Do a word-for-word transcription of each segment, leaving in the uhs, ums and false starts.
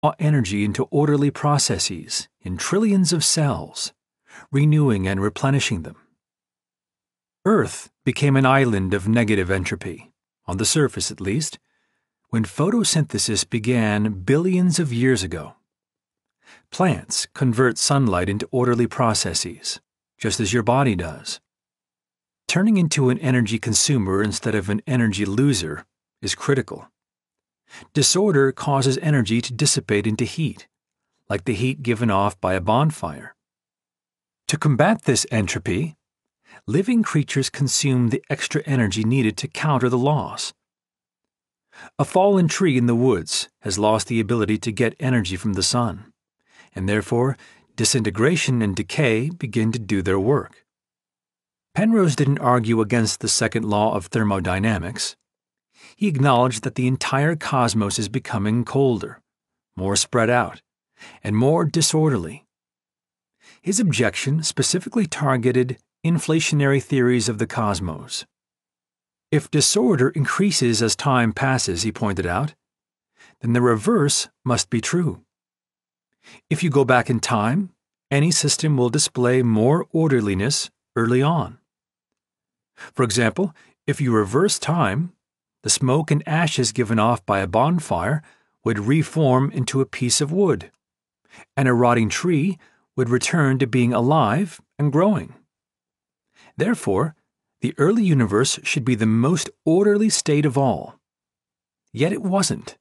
energy into orderly processes in trillions of cells, renewing and replenishing them. Earth became an island of negative entropy, on the surface at least, when photosynthesis began billions of years ago. Plants convert sunlight into orderly processes, just as your body does. Turning into an energy consumer instead of an energy loser is critical. Disorder causes energy to dissipate into heat, like the heat given off by a bonfire. To combat this entropy, living creatures consume the extra energy needed to counter the loss. A fallen tree in the woods has lost the ability to get energy from the sun, and therefore disintegration and decay begin to do their work. Penrose didn't argue against the second law of thermodynamics. He acknowledged that the entire cosmos is becoming colder, more spread out, and more disorderly. His objection specifically targeted inflationary theories of the cosmos. If disorder increases as time passes, he pointed out, then the reverse must be true. If you go back in time, any system will display more orderliness early on. For example, if you reverse time, the smoke and ashes given off by a bonfire would reform into a piece of wood, and a rotting tree would return to being alive and growing. Therefore, the early universe should be the most orderly state of all. Yet it wasn't.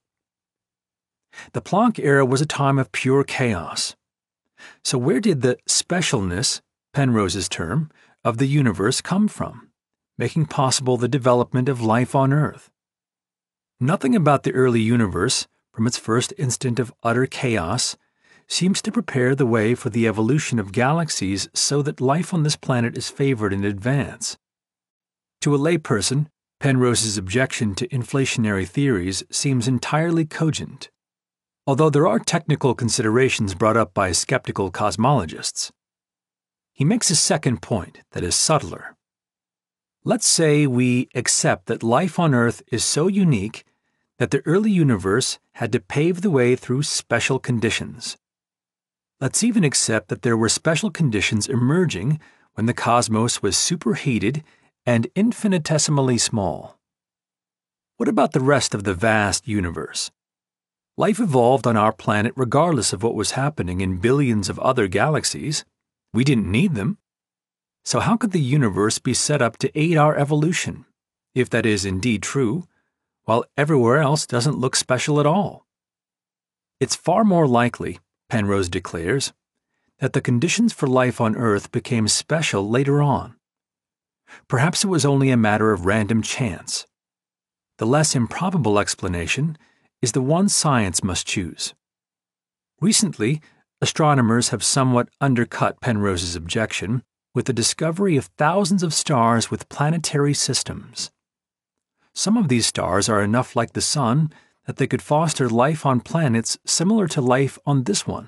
The Planck era was a time of pure chaos. So where did the specialness, Penrose's term, of the universe come from, making possible the development of life on Earth? Nothing about the early universe, from its first instant of utter chaos, seems to prepare the way for the evolution of galaxies so that life on this planet is favored in advance. To a layperson, Penrose's objection to inflationary theories seems entirely cogent, although there are technical considerations brought up by skeptical cosmologists. He makes a second point that is subtler. Let's say we accept that life on Earth is so unique that the early universe had to pave the way through special conditions. Let's even accept that there were special conditions emerging when the cosmos was superheated and infinitesimally small. What about the rest of the vast universe? Life evolved on our planet regardless of what was happening in billions of other galaxies. We didn't need them. So how could the universe be set up to aid our evolution, if that is indeed true, while everywhere else doesn't look special at all? It's far more likely, Penrose declares, that the conditions for life on Earth became special later on. Perhaps it was only a matter of random chance. The less improbable explanation is the one science must choose. Recently, astronomers have somewhat undercut Penrose's objection with the discovery of thousands of stars with planetary systems. Some of these stars are enough like the Sun that they could foster life on planets similar to life on this one.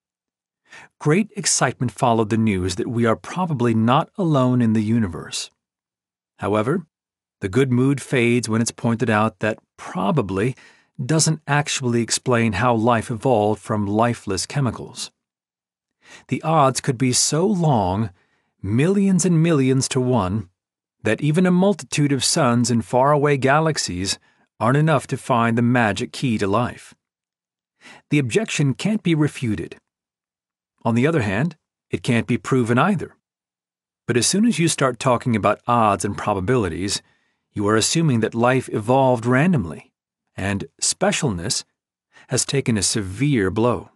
Great excitement followed the news that we are probably not alone in the universe. However, the good mood fades when it's pointed out that probably doesn't actually explain how life evolved from lifeless chemicals. The odds could be so long, millions and millions to one, that even a multitude of suns in faraway galaxies aren't enough to find the magic key to life. The objection can't be refuted. On the other hand, it can't be proven either. But as soon as you start talking about odds and probabilities, you are assuming that life evolved randomly, and specialness has taken a severe blow.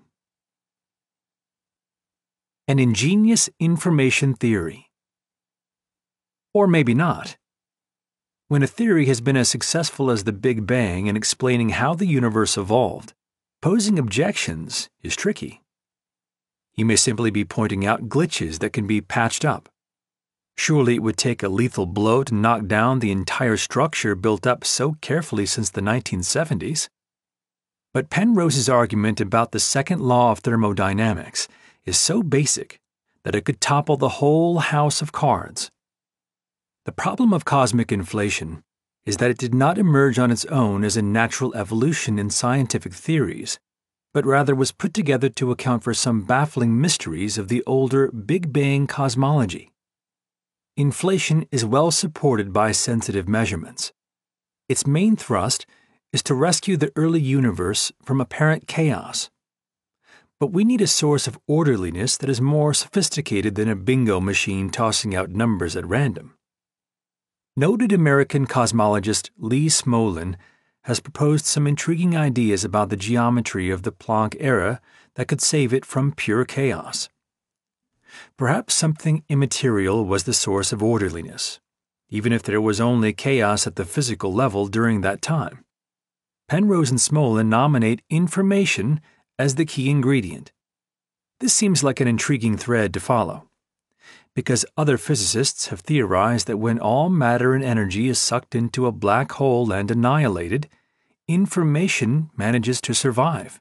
An ingenious information theory. Or maybe not. When a theory has been as successful as the Big Bang in explaining how the universe evolved, posing objections is tricky. You may simply be pointing out glitches that can be patched up. Surely it would take a lethal blow to knock down the entire structure built up so carefully since the nineteen seventies. But Penrose's argument about the second law of thermodynamics is so basic that it could topple the whole house of cards. The problem of cosmic inflation is that it did not emerge on its own as a natural evolution in scientific theories, but rather was put together to account for some baffling mysteries of the older Big Bang cosmology. Inflation is well supported by sensitive measurements. Its main thrust is to rescue the early universe from apparent chaos. But we need a source of orderliness that is more sophisticated than a bingo machine tossing out numbers at random. Noted American cosmologist Lee Smolin has proposed some intriguing ideas about the geometry of the Planck era that could save it from pure chaos. Perhaps something immaterial was the source of orderliness, even if there was only chaos at the physical level during that time. Penrose and Smolin nominate information as the key ingredient. This seems like an intriguing thread to follow, because other physicists have theorized that when all matter and energy is sucked into a black hole and annihilated, information manages to survive.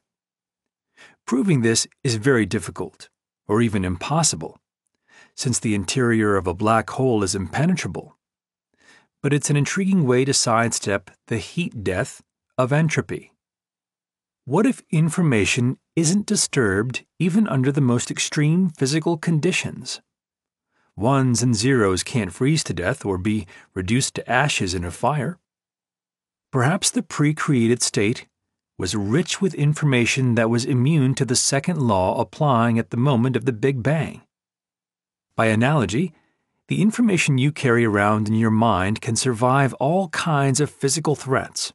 Proving this is very difficult, or even impossible, since the interior of a black hole is impenetrable. But it's an intriguing way to sidestep the heat death of entropy. What if information isn't disturbed even under the most extreme physical conditions? Ones and zeros can't freeze to death or be reduced to ashes in a fire. Perhaps the pre-created state was rich with information that was immune to the second law applying at the moment of the Big Bang. By analogy, the information you carry around in your mind can survive all kinds of physical threats.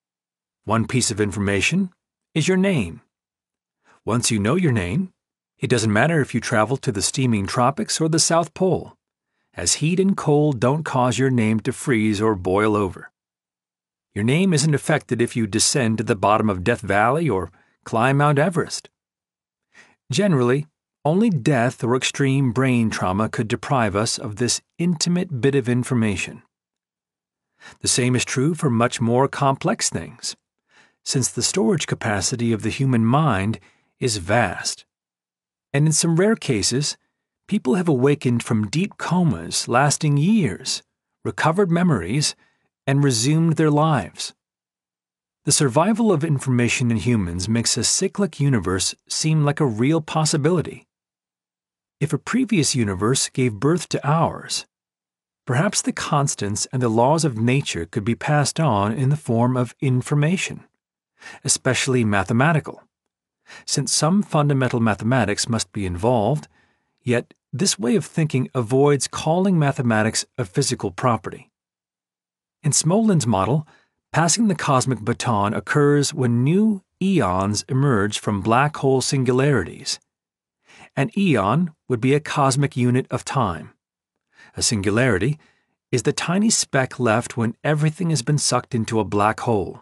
One piece of information is your name. Once you know your name, it doesn't matter if you travel to the steaming tropics or the South Pole, as heat and cold don't cause your name to freeze or boil over. Your name isn't affected if you descend to the bottom of Death Valley or climb Mount Everest. Generally, only death or extreme brain trauma could deprive us of this intimate bit of information. The same is true for much more complex things, since the storage capacity of the human mind is vast. And in some rare cases, people have awakened from deep comas lasting years, recovered memories, and resumed their lives. The survival of information in humans makes a cyclic universe seem like a real possibility. If a previous universe gave birth to ours, perhaps the constants and the laws of nature could be passed on in the form of information, especially mathematical, since some fundamental mathematics must be involved, yet this way of thinking avoids calling mathematics a physical property. In Smolin's model, passing the cosmic baton occurs when new eons emerge from black hole singularities. An eon would be a cosmic unit of time. A singularity is the tiny speck left when everything has been sucked into a black hole.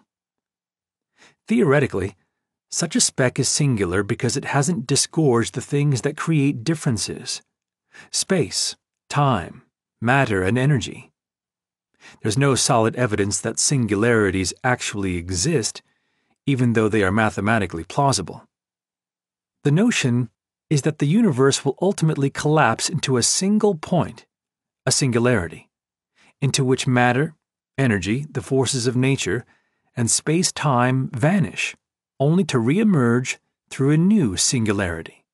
Theoretically, such a speck is singular because it hasn't disgorged the things that create differences: space, time, matter, and energy. There's no solid evidence that singularities actually exist, even though they are mathematically plausible. The notion is that the universe will ultimately collapse into a single point, a singularity, into which matter, energy, the forces of nature, and space-time vanish, only to re-emerge through a new singularity.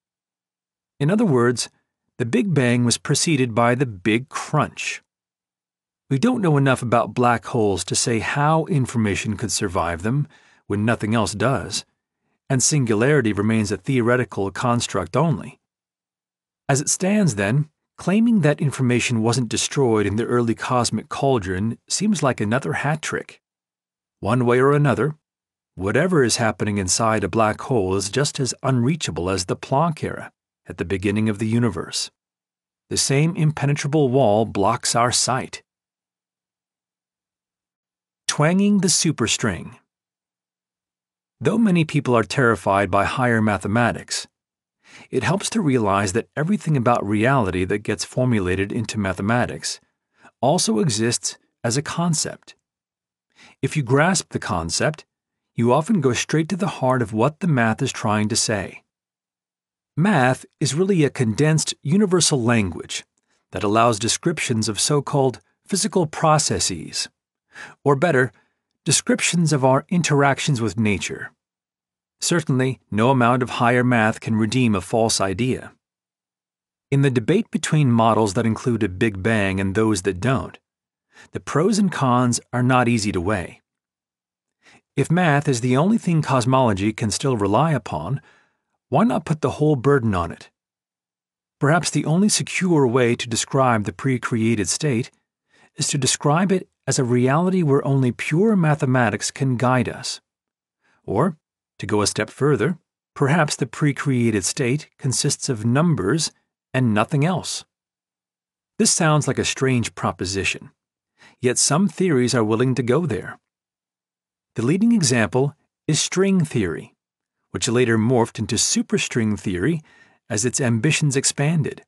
In other words, the Big Bang was preceded by the Big Crunch. We don't know enough about black holes to say how information could survive them when nothing else does, and singularity remains a theoretical construct only. As it stands, then, claiming that information wasn't destroyed in the early cosmic cauldron seems like another hat trick. One way or another, whatever is happening inside a black hole is just as unreachable as the Planck era at the beginning of the universe. The same impenetrable wall blocks our sight. Twanging the superstring. Though many people are terrified by higher mathematics, it helps to realize that everything about reality that gets formulated into mathematics also exists as a concept. If you grasp the concept, you often go straight to the heart of what the math is trying to say. Math is really a condensed universal language that allows descriptions of so-called physical processes, or better, descriptions of our interactions with nature. Certainly, no amount of higher math can redeem a false idea. In the debate between models that include a Big Bang and those that don't, the pros and cons are not easy to weigh. If math is the only thing cosmology can still rely upon, why not put the whole burden on it? Perhaps the only secure way to describe the pre-created state is to describe it as a reality where only pure mathematics can guide us. Or, to go a step further, perhaps the pre-created state consists of numbers and nothing else. This sounds like a strange proposition, yet some theories are willing to go there. The leading example is string theory, which later morphed into superstring theory as its ambitions expanded.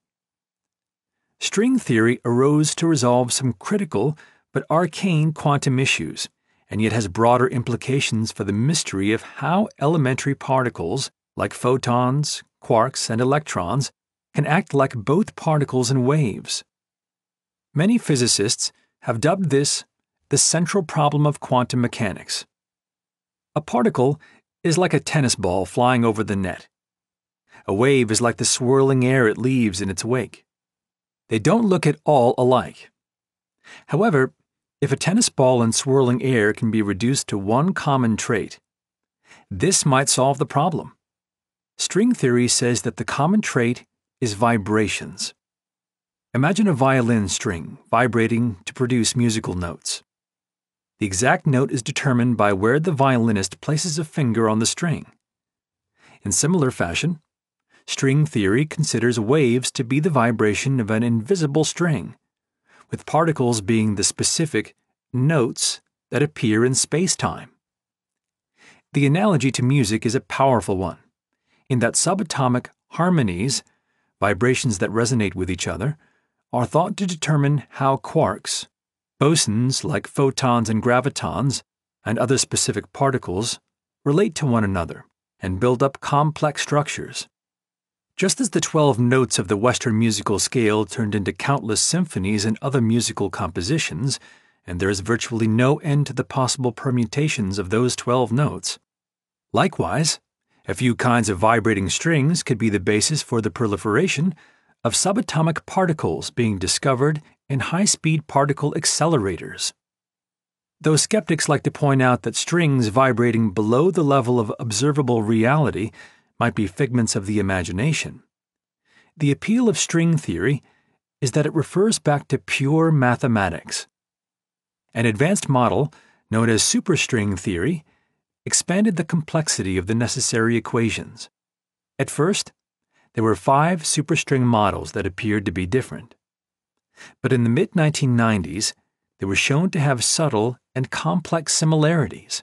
String theory arose to resolve some critical but arcane quantum issues, and yet has broader implications for the mystery of how elementary particles, like photons, quarks, and electrons, can act like both particles and waves. Many physicists have dubbed this the central problem of quantum mechanics. A particle is like a tennis ball flying over the net. A wave is like the swirling air it leaves in its wake. They don't look at all alike. However, if a tennis ball and swirling air can be reduced to one common trait, this might solve the problem. String theory says that the common trait is vibrations. Imagine a violin string vibrating to produce musical notes. The exact note is determined by where the violinist places a finger on the string. In similar fashion, string theory considers waves to be the vibration of an invisible string, with particles being the specific notes that appear in space-time. The analogy to music is a powerful one, in that subatomic harmonies, vibrations that resonate with each other, are thought to determine how quarks, bosons like photons and gravitons, and other specific particles relate to one another and build up complex structures. Just as the twelve notes of the Western musical scale turned into countless symphonies and other musical compositions, and there is virtually no end to the possible permutations of those twelve notes. Likewise, a few kinds of vibrating strings could be the basis for the proliferation of subatomic particles being discovered in high-speed particle accelerators. Though skeptics like to point out that strings vibrating below the level of observable reality might be figments of the imagination, the appeal of string theory is that it refers back to pure mathematics. An advanced model, known as superstring theory, expanded the complexity of the necessary equations. At first, there were five superstring models that appeared to be different. But in the mid nineteen nineties, they were shown to have subtle and complex similarities.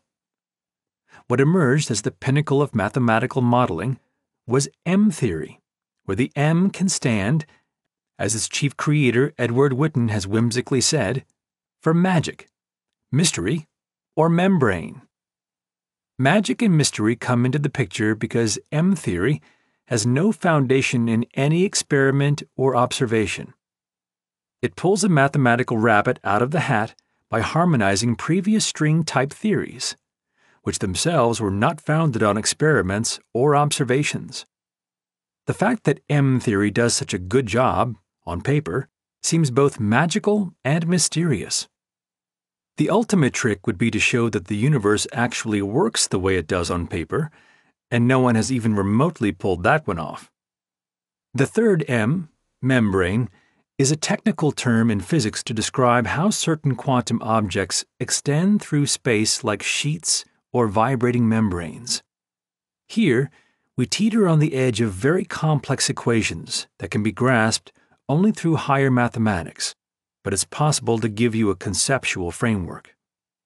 What emerged as the pinnacle of mathematical modeling was M theory, where the M can stand, as its chief creator Edward Witten has whimsically said, for magic, mystery, or membrane. Magic and mystery come into the picture because M theory has no foundation in any experiment or observation. It pulls a mathematical rabbit out of the hat by harmonizing previous string-type theories, which themselves were not founded on experiments or observations. The fact that M theory does such a good job, on paper, seems both magical and mysterious. The ultimate trick would be to show that the universe actually works the way it does on paper, and no one has even remotely pulled that one off. The third M, membrane, is a technical term in physics to describe how certain quantum objects extend through space like sheets or vibrating membranes. Here, we teeter on the edge of very complex equations that can be grasped only through higher mathematics, but it's possible to give you a conceptual framework.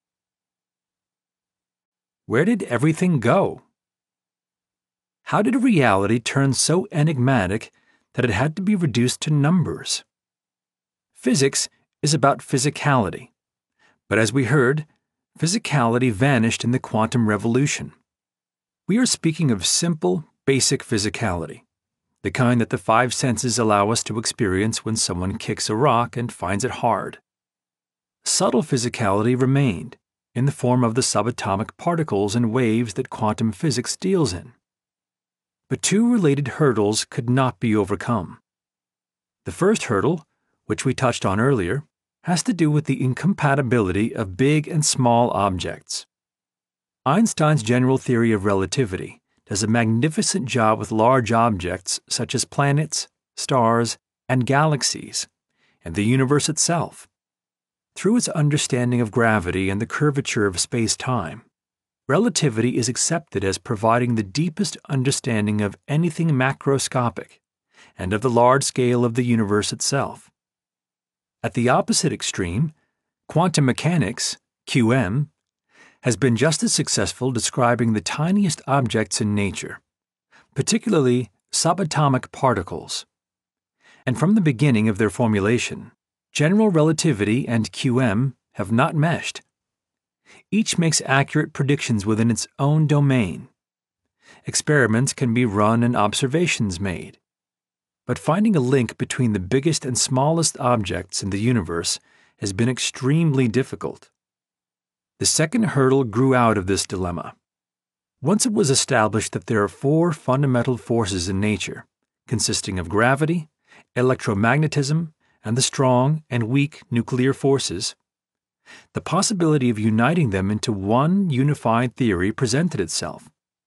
Where did everything go? How did reality turn so enigmatic that it had to be reduced to numbers? Physics is about physicality, but as we heard, physicality vanished in the quantum revolution. We are speaking of simple, basic physicality, the kind that the five senses allow us to experience when someone kicks a rock and finds it hard. Subtle physicality remained, in the form of the subatomic particles and waves that quantum physics deals in. But two related hurdles could not be overcome. The first hurdle, which we touched on earlier, has to do with the incompatibility of big and small objects. Einstein's general theory of relativity does a magnificent job with large objects such as planets, stars, and galaxies, and the universe itself. Through its understanding of gravity and the curvature of space-time, relativity is accepted as providing the deepest understanding of anything macroscopic and of the large scale of the universe itself. At the opposite extreme, quantum mechanics, Q M, has been just as successful describing the tiniest objects in nature, particularly subatomic particles. And from the beginning of their formulation, general relativity and Q M have not meshed. Each makes accurate predictions within its own domain. Experiments can be run and observations made. But finding a link between the biggest and smallest objects in the universe has been extremely difficult. The second hurdle grew out of this dilemma. Once it was established that there are four fundamental forces in nature, consisting of gravity, electromagnetism, and the strong and weak nuclear forces, the possibility of uniting them into one unified theory presented itself.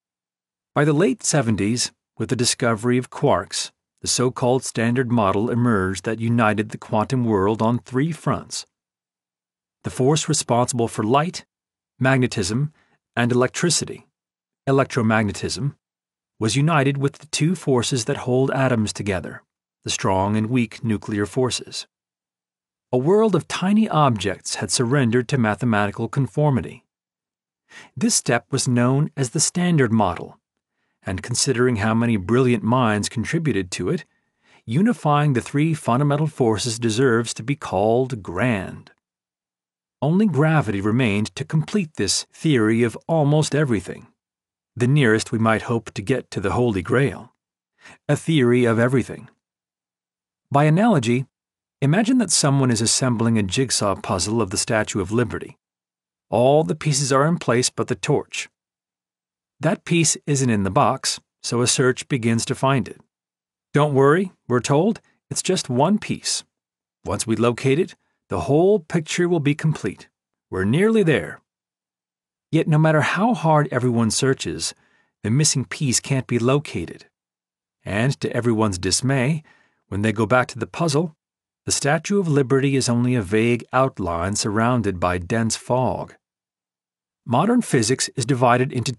By the late seventies, with the discovery of quarks, the so-called Standard Model emerged that united the quantum world on three fronts. The force responsible for light, magnetism, and electricity, electromagnetism, was united with the two forces that hold atoms together, the strong and weak nuclear forces. A world of tiny objects had surrendered to mathematical conformity. This step was known as the Standard Model, and considering how many brilliant minds contributed to it, unifying the three fundamental forces deserves to be called grand. Only gravity remained to complete this theory of almost everything, the nearest we might hope to get to the Holy Grail, a theory of everything. By analogy, imagine that someone is assembling a jigsaw puzzle of the Statue of Liberty. All the pieces are in place but the torch. That piece isn't in the box, so a search begins to find it. Don't worry, we're told, it's just one piece. Once we locate it, the whole picture will be complete. We're nearly there. Yet no matter how hard everyone searches, the missing piece can't be located. And to everyone's dismay, when they go back to the puzzle, the Statue of Liberty is only a vague outline surrounded by dense fog. Modern physics is divided into